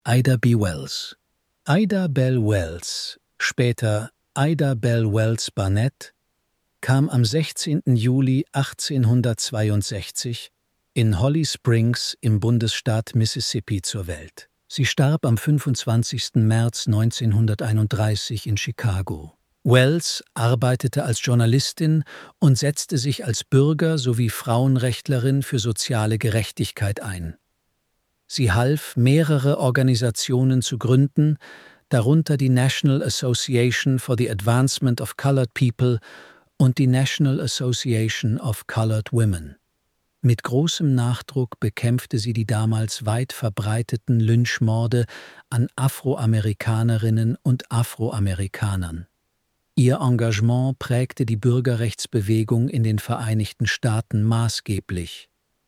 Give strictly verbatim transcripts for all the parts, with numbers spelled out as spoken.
Ida B. Wells. Ida Bell Wells, später Ida Bell Wells Barnett, kam am sechzehnten Juli achtzehnhundertzweiundsechzig in Holly Springs im Bundesstaat Mississippi zur Welt. Sie starb am fünfundzwanzigsten März neunzehnhunderteinunddreißig in Chicago. Wells arbeitete als Journalistin und setzte sich als Bürger- sowie Frauenrechtlerin für soziale Gerechtigkeit ein. Sie half, mehrere Organisationen zu gründen, darunter die National Association for the Advancement of Colored People und die National Association of Colored Women. Mit großem Nachdruck bekämpfte sie die damals weit verbreiteten Lynchmorde an Afroamerikanerinnen und Afroamerikanern. Ihr Engagement prägte die Bürgerrechtsbewegung in den Vereinigten Staaten maßgeblich.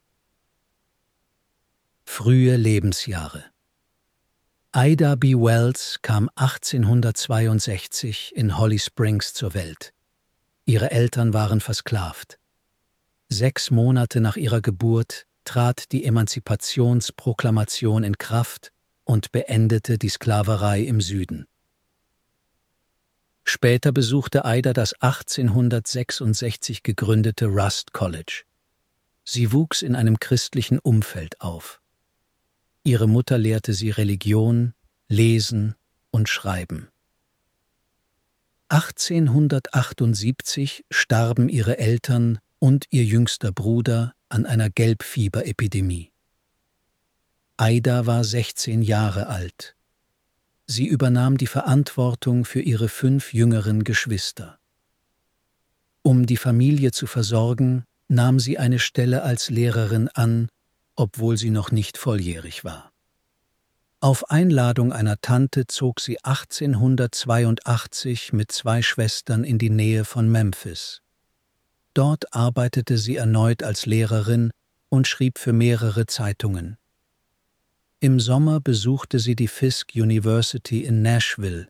Frühe Lebensjahre. Ida B. Wells kam achtzehnhundertzweiundsechzig in Holly Springs zur Welt. Ihre Eltern waren versklavt. Sechs Monate nach ihrer Geburt trat die Emanzipationsproklamation in Kraft und beendete die Sklaverei im Süden. Später besuchte Ida das achtzehnhundertsechsundsechzig gegründete Rust College. Sie wuchs in einem christlichen Umfeld auf. Ihre Mutter lehrte sie Religion, Lesen und Schreiben. achtzehnhundertachtundsiebzig starben ihre Eltern und ihr jüngster Bruder an einer Gelbfieberepidemie. Ida war sechzehn Jahre alt. Sie übernahm die Verantwortung für ihre fünf jüngeren Geschwister. Um die Familie zu versorgen, nahm sie eine Stelle als Lehrerin an, obwohl sie noch nicht volljährig war. Auf Einladung einer Tante zog sie achtzehnhundertzweiundachtzig mit zwei Schwestern in die Nähe von Memphis. Dort arbeitete sie erneut als Lehrerin und schrieb für mehrere Zeitungen. Im Sommer besuchte sie die Fisk University in Nashville.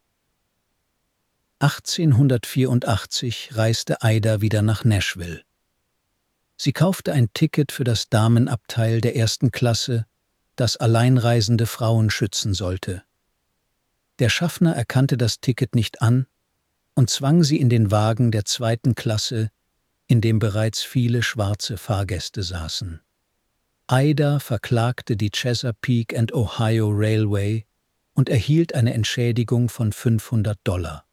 achtzehnhundertvierundachtzig reiste Ida wieder nach Nashville. Sie kaufte ein Ticket für das Damenabteil der ersten Klasse, das alleinreisende Frauen schützen sollte. Der Schaffner erkannte das Ticket nicht an und zwang sie in den Wagen der zweiten Klasse, in dem bereits viele schwarze Fahrgäste saßen. Ida verklagte die Chesapeake and Ohio Railway und erhielt eine Entschädigung von fünfhundert Dollar.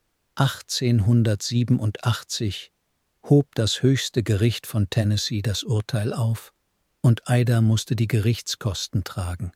achtzehnhundertsiebenundachtzig hob das höchste Gericht von Tennessee das Urteil auf und Ida musste die Gerichtskosten tragen.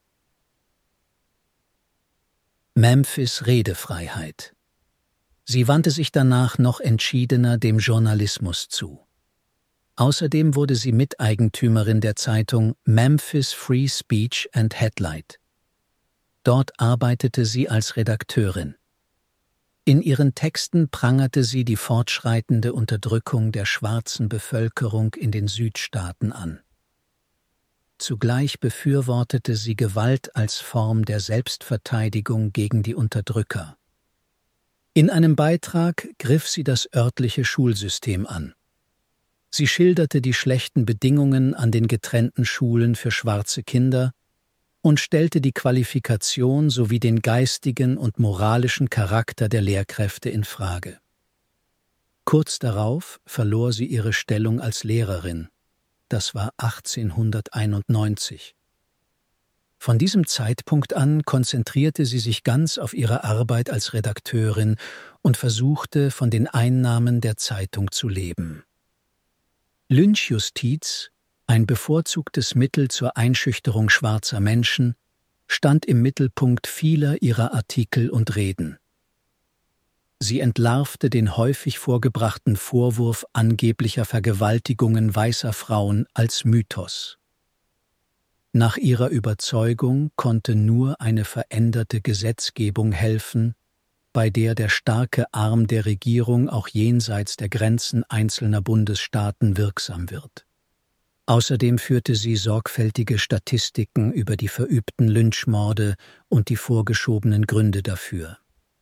Memphis Redefreiheit. Sie wandte sich danach noch entschiedener dem Journalismus zu. Außerdem wurde sie Miteigentümerin der Zeitung Memphis Free Speech and Headlight. Dort arbeitete sie als Redakteurin. In ihren Texten prangerte sie die fortschreitende Unterdrückung der schwarzen Bevölkerung in den Südstaaten an. Zugleich befürwortete sie Gewalt als Form der Selbstverteidigung gegen die Unterdrücker. In einem Beitrag griff sie das örtliche Schulsystem an. Sie schilderte die schlechten Bedingungen an den getrennten Schulen für schwarze Kinder und stellte die Qualifikation sowie den geistigen und moralischen Charakter der Lehrkräfte in Frage. Kurz darauf verlor sie ihre Stellung als Lehrerin. Das war achtzehnhunderteinundneunzig. Von diesem Zeitpunkt an konzentrierte sie sich ganz auf ihre Arbeit als Redakteurin und versuchte, von den Einnahmen der Zeitung zu leben. Lynchjustiz, ein bevorzugtes Mittel zur Einschüchterung schwarzer Menschen, stand im Mittelpunkt vieler ihrer Artikel und Reden. Sie entlarvte den häufig vorgebrachten Vorwurf angeblicher Vergewaltigungen weißer Frauen als Mythos. Nach ihrer Überzeugung konnte nur eine veränderte Gesetzgebung helfen, bei der der starke Arm der Regierung auch jenseits der Grenzen einzelner Bundesstaaten wirksam wird. Außerdem führte sie sorgfältige Statistiken über die verübten Lynchmorde und die vorgeschobenen Gründe dafür.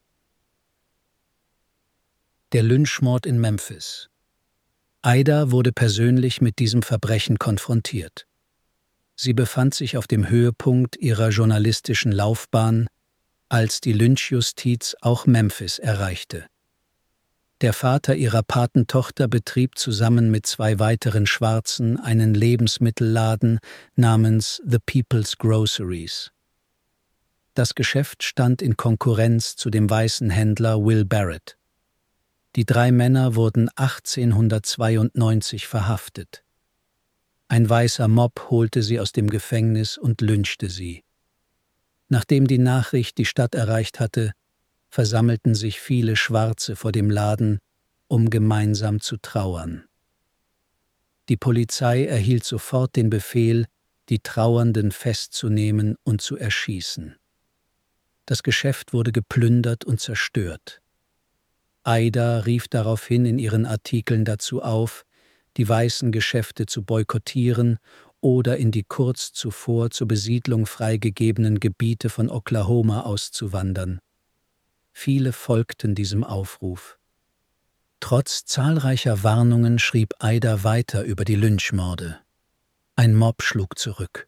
Der Lynchmord in Memphis. Ida wurde persönlich mit diesem Verbrechen konfrontiert. Sie befand sich auf dem Höhepunkt ihrer journalistischen Laufbahn, als die Lynchjustiz auch Memphis erreichte. Der Vater ihrer Patentochter betrieb zusammen mit zwei weiteren Schwarzen einen Lebensmittelladen namens The People's Groceries. Das Geschäft stand in Konkurrenz zu dem weißen Händler Will Barrett. Die drei Männer wurden achtzehnhundertzweiundneunzig verhaftet. Ein weißer Mob holte sie aus dem Gefängnis und lynchte sie. Nachdem die Nachricht die Stadt erreicht hatte, versammelten sich viele Schwarze vor dem Laden, um gemeinsam zu trauern. Die Polizei erhielt sofort den Befehl, die Trauernden festzunehmen und zu erschießen. Das Geschäft wurde geplündert und zerstört. Aida rief daraufhin in ihren Artikeln dazu auf, die weißen Geschäfte zu boykottieren oder in die kurz zuvor zur Besiedlung freigegebenen Gebiete von Oklahoma auszuwandern. Viele folgten diesem Aufruf. Trotz zahlreicher Warnungen schrieb Aida weiter über die Lynchmorde. Ein Mob schlug zurück.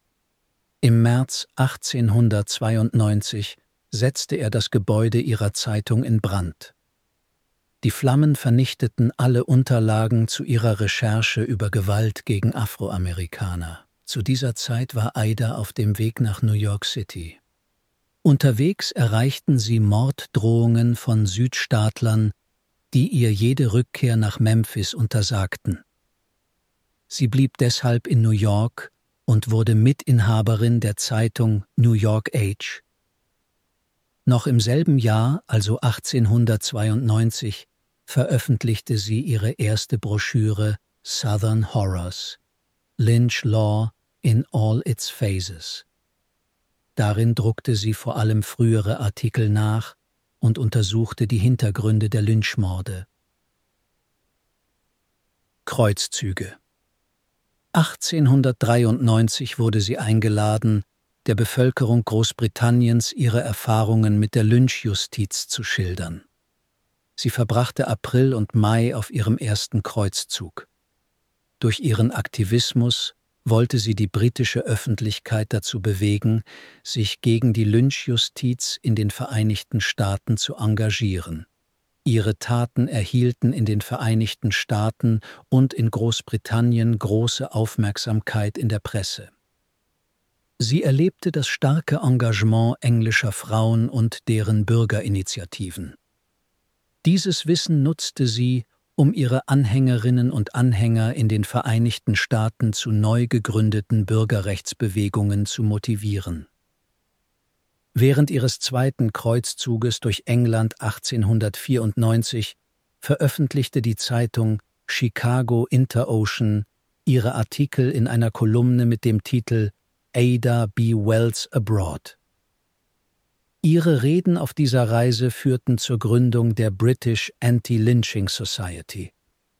Im März achtzehnhundertzweiundneunzig setzte er das Gebäude ihrer Zeitung in Brand. Die Flammen vernichteten alle Unterlagen zu ihrer Recherche über Gewalt gegen Afroamerikaner. Zu dieser Zeit war Aida auf dem Weg nach New York City. Unterwegs erreichten sie Morddrohungen von Südstaatlern, die ihr jede Rückkehr nach Memphis untersagten. Sie blieb deshalb in New York und wurde Mitinhaberin der Zeitung New York Age. Noch im selben Jahr, also achtzehnhundertzweiundneunzig, veröffentlichte sie ihre erste Broschüre Southern Horrors, Lynch Law in all its phases. Darin druckte sie vor allem frühere Artikel nach und untersuchte die Hintergründe der Lynchmorde. Kreuzzüge. achtzehnhundertdreiundneunzig wurde sie eingeladen, der Bevölkerung Großbritanniens ihre Erfahrungen mit der Lynchjustiz zu schildern. Sie verbrachte April und Mai auf ihrem ersten Kreuzzug. Durch ihren Aktivismus wollte sie die britische Öffentlichkeit dazu bewegen, sich gegen die Lynchjustiz in den Vereinigten Staaten zu engagieren. Ihre Taten erhielten in den Vereinigten Staaten und in Großbritannien große Aufmerksamkeit in der Presse. Sie erlebte das starke Engagement englischer Frauen und deren Bürgerinitiativen. Dieses Wissen nutzte sie, um ihre Anhängerinnen und Anhänger in den Vereinigten Staaten zu neu gegründeten Bürgerrechtsbewegungen zu motivieren. Während ihres zweiten Kreuzzuges durch England achtzehnhundertvierundneunzig veröffentlichte die Zeitung Chicago Inter-Ocean ihre Artikel in einer Kolumne mit dem Titel Ada B. Wells Abroad. Ihre Reden auf dieser Reise führten zur Gründung der British Anti-Lynching Society.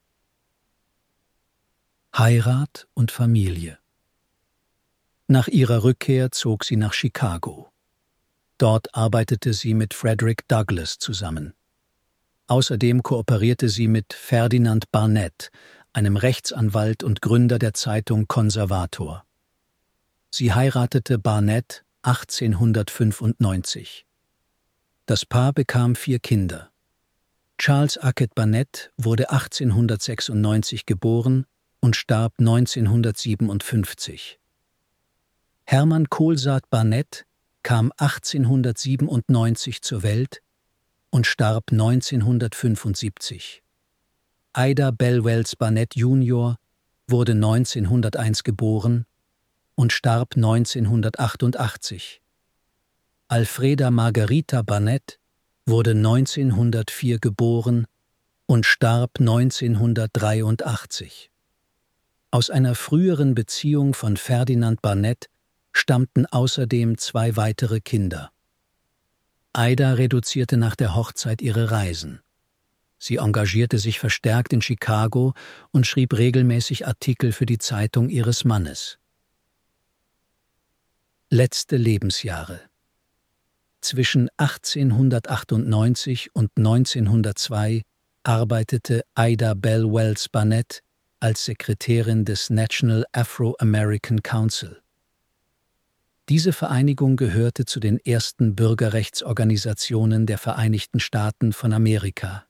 Heirat und Familie. Nach ihrer Rückkehr zog sie nach Chicago. Dort arbeitete sie mit Frederick Douglass zusammen. Außerdem kooperierte sie mit Ferdinand Barnett, einem Rechtsanwalt und Gründer der Zeitung Konservator. Sie heiratete Barnett achtzehnhundertfünfundneunzig. Das Paar bekam vier Kinder. Charles Ackett Barnett wurde achtzehnhundertsechsundneunzig geboren und starb neunzehnhundertsiebenundfünfzig. Hermann Kohlsaat Barnett kam achtzehnhundertsiebenundneunzig zur Welt und starb neunzehnhundertfünfundsiebzig. Ida Bell Wells Barnett Junior wurde neunzehnhunderteins geboren und starb neunzehnhundertachtundachtzig. Alfreda Margarita Barnett wurde neunzehnhundertvier geboren und starb neunzehnhundertdreiundachtzig. Aus einer früheren Beziehung von Ferdinand Barnett stammten außerdem zwei weitere Kinder. Ida reduzierte nach der Hochzeit ihre Reisen. Sie engagierte sich verstärkt in Chicago und schrieb regelmäßig Artikel für die Zeitung ihres Mannes. Letzte Lebensjahre. Zwischen achtzehnhundertachtundneunzig und neunzehnhundertzwei arbeitete Ida Bell Wells Barnett als Sekretärin des National Afro-American Council. Diese Vereinigung gehörte zu den ersten Bürgerrechtsorganisationen der Vereinigten Staaten von Amerika.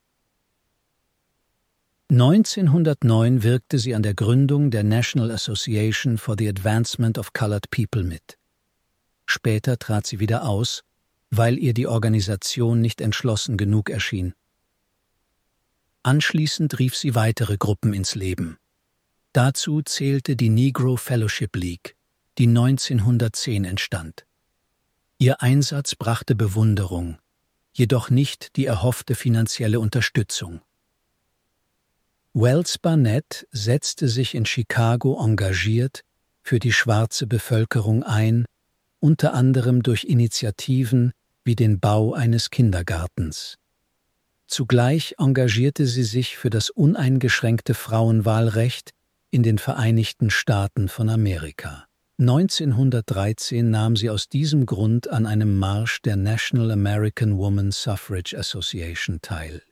neunzehnhundertneun wirkte sie an der Gründung der National Association for the Advancement of Colored People mit. Später trat sie wieder aus, weil ihr die Organisation nicht entschlossen genug erschien. Anschließend rief sie weitere Gruppen ins Leben. Dazu zählte die Negro Fellowship League, die neunzehnhundertzehn entstand. Ihr Einsatz brachte Bewunderung, jedoch nicht die erhoffte finanzielle Unterstützung. Wells Barnett setzte sich in Chicago engagiert für die schwarze Bevölkerung ein, unter anderem durch Initiativen wie den Bau eines Kindergartens. Zugleich engagierte sie sich für das uneingeschränkte Frauenwahlrecht in den Vereinigten Staaten von Amerika. neunzehnhundertdreizehn nahm sie aus diesem Grund an einem Marsch der National American Woman Suffrage Association teil.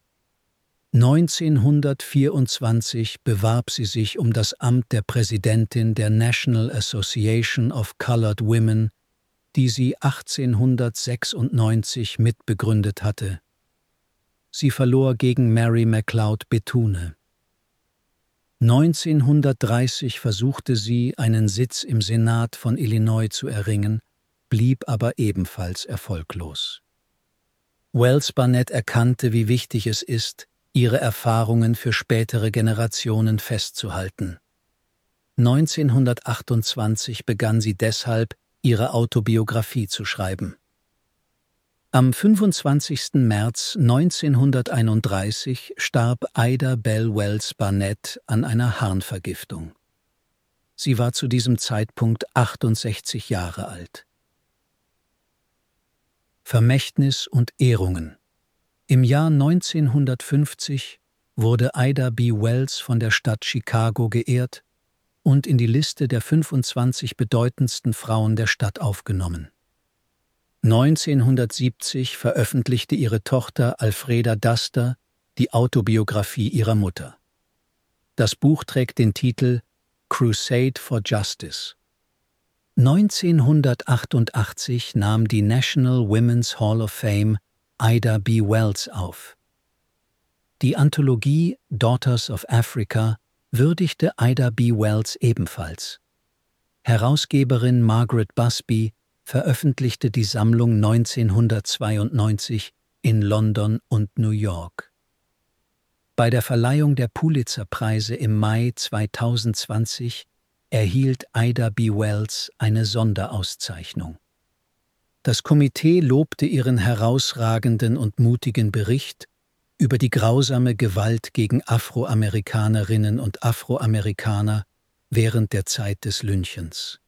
neunzehnhundertvierundzwanzig bewarb sie sich um das Amt der Präsidentin der National Association of Colored Women, die sie achtzehnhundertsechsundneunzig mitbegründet hatte. Sie verlor gegen Mary McLeod Bethune. neunzehnhundertdreißig versuchte sie, einen Sitz im Senat von Illinois zu erringen, blieb aber ebenfalls erfolglos. Wells Barnett erkannte, wie wichtig es ist, ihre Erfahrungen für spätere Generationen festzuhalten. neunzehnhundertachtundzwanzig begann sie deshalb, ihre Autobiografie zu schreiben. Am fünfundzwanzigsten März neunzehnhunderteinunddreißig starb Ida Bell Wells Barnett an einer Harnvergiftung. Sie war zu diesem Zeitpunkt achtundsechzig Jahre alt. Vermächtnis und Ehrungen. Im Jahr neunzehnhundertfünfzig wurde Ida B. Wells von der Stadt Chicago geehrt und in die Liste der fünfundzwanzig bedeutendsten Frauen der Stadt aufgenommen. neunzehnhundertsiebzig veröffentlichte ihre Tochter Alfreda Duster die Autobiografie ihrer Mutter. Das Buch trägt den Titel Crusade for Justice. neunzehnhundertachtundachtzig nahm die National Women's Hall of Fame Ida B. Wells auf. Die Anthologie Daughters of Africa würdigte Ida B. Wells ebenfalls. Herausgeberin Margaret Busby veröffentlichte die Sammlung neunzehnhundertzweiundneunzig in London und New York. Bei der Verleihung der Pulitzer-Preise im Mai zweitausendzwanzig erhielt Ida B. Wells eine Sonderauszeichnung. Das Komitee lobte ihren herausragenden und mutigen Bericht über die grausame Gewalt gegen Afroamerikanerinnen und Afroamerikaner während der Zeit des Lynchens.